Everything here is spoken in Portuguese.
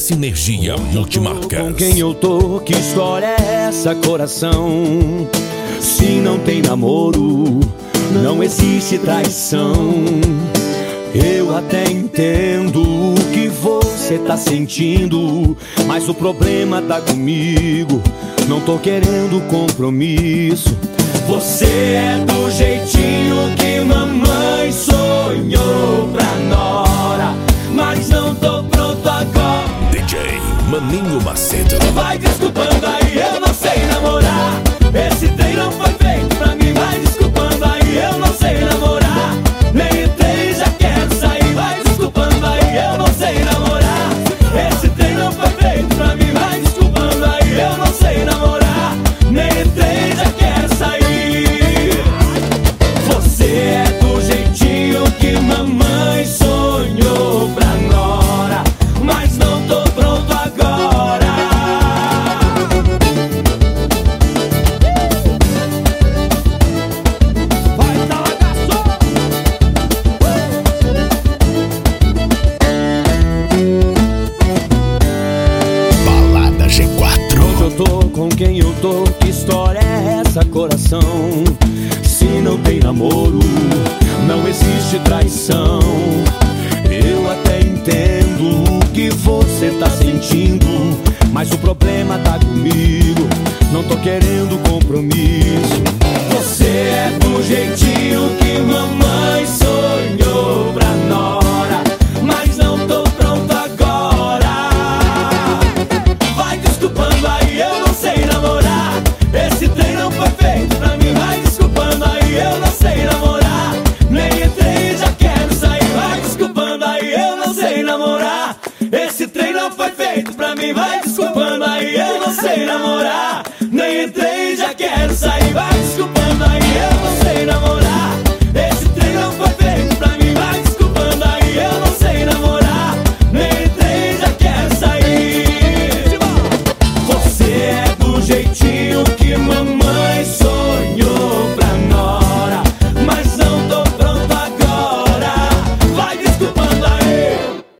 Sinergia Multimarcas. Com quem eu tô, que história é essa, coração? Se não tem namoro, não existe traição. Eu até entendo o que você tá sentindo, mas o problema tá comigo. Não tô querendo compromisso. Você é do jeitinho que mamãe sonhou pra nora, mas não tô pronto agora. DJ Maninho Macedo. Vai desculpando aí, eu não sei namorar. Esse trem não foi feito pra mim. Vai desculpando aí, eu não sei namorar. Nem entrei, já quero sair. Vai desculpando aí, eu não sei namorar. Esse trem não foi feito pra mim. Vai desculpando aí, eu não sei namorar. Nem entrei, já quero sair. Você é do jeitinho que mamãe sonhou pra nora, mas não tô pronto agora. Vai dar garçom! Balada G4. Onde eu tô, com quem eu tô, que história é essa, coração? Se não tem namoro, não existe traição. Eu até entendo o que você tá sentindo, mas o problema tá comigo. Não tô querendo compromisso. Você é do jeitinho que mamãe sonhou pra nora, mas não tô pronto agora. Vai desculpando aí, eu não sei namorar. Esse trem não foi feito pra mim. Vai desculpando aí, eu não sei namorar. Nem entrei, já quero sair. Vai desculpando aí, eu não sei namorar. Esse trem não foi feito pra mim. Vai desculpando aí, eu não sei namorar. Nem entrei, já quero sair. Vai desculpando aí, eu não sei namorar. Esse trem não foi feito pra mim. Vai desculpando aí, eu não sei namorar. Nem entrei, já quero sair. Você é do jeitinho